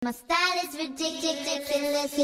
My style is ridiculous.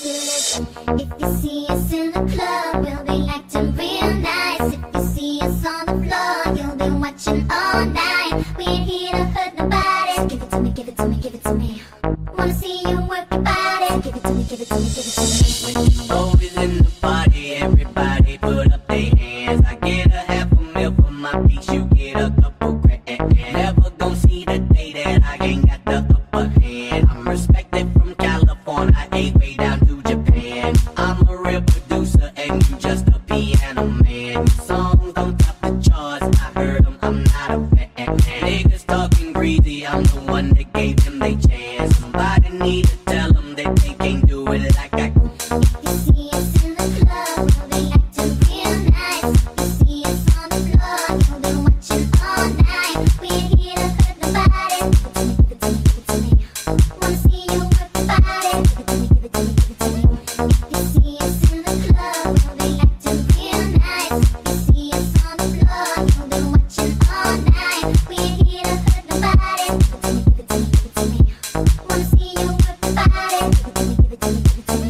If you see us in the club, we'll be acting real nice. If you see us on the floor, you'll be watching all night. We ain't here to hurt nobody. So give it to me, give it to me, give it to me. Wanna see you work your body. So give it to me, give it to me, give it to me. When the boys in the party, everybody put up their hands. I get a half a mil for my piece, you get a couple grand. Never gon' see the day that I ain't got the upper hand. I'm respected from California, way down to Japan. I'm a real producer and you just a piano man. Your songs don't top the charts, I heard them, I'm not a fan. Niggas talking greasy, I'm the one that gave them they chance. Somebody need to tell them that they can't do it like I can. If you see us in the club, we'll be acting real nice. If you see us on the floor, you'll be watching all night. We ain't here to hurt nobody. Give it to me, give it to me, give it to me. Wanna see you work your body. Give it to me, give it to me, give it to me. If you see us in the club, we'll be acting real nice. If you see us on the floor, you'll be watching all night. We ain't here to hurt nobody. Give it to me, give it to me, give it to me. Wanna see you work your body. Give it to me, give it to me, give it to me.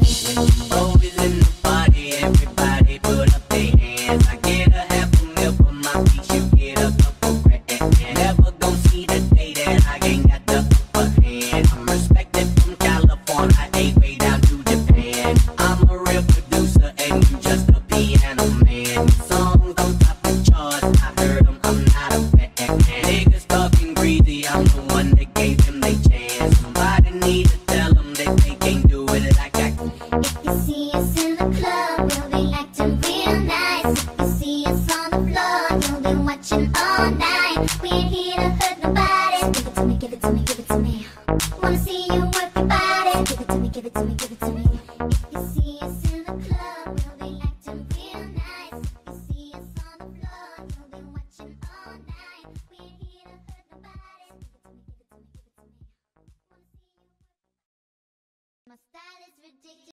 Boys in the party, everybody put up their hands. I get a half a mil for my piece, you get a couple grand. Never gon' see the day that I ain't got the upper hand. I'm respected from California, way down to Japan. I'm a real producer and you just a piano man. Your songs don't top the charts, I heard them, I'm not a fan. Niggas talking greasy, I'm the one that gave them they chance. Somebody need to tell them that they can't do it like I can. If you see us in the club, we'll be acting real nice. If you see us on the floor, you'll be watching all night. We ain't here to hurt nobody. So give it to me, give it to me, give it to me. Wanna see you work your body. Give it to me, give it to me, give it to me. If you see us in